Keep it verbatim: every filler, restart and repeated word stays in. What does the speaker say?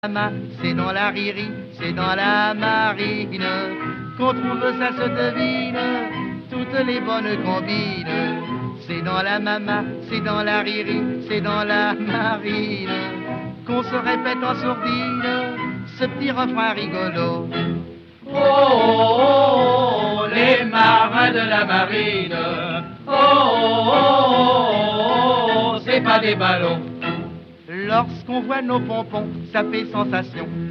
C'est dans la ririe, c'est dans la marine qu'on trouve, ça se devine, toutes les bonnes combines. C'est dans la mama, c'est dans la ririe, c'est dans la marine qu'on se répète en sourdine ce petit refrain rigolo. Oh, oh, oh, les marins de la marine, oh, oh, oh, oh, c'est pas des ballons. Lorsqu'on voit nos pompons, ça fait sensation.